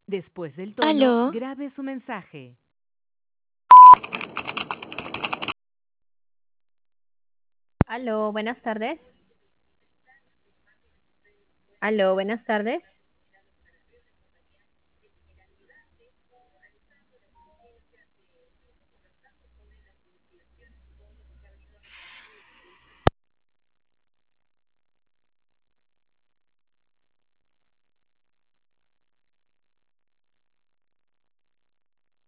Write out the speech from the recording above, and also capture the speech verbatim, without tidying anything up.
Después del tono, Aló, grabe su mensaje. Aló, buenas tardes. Aló, buenas tardes.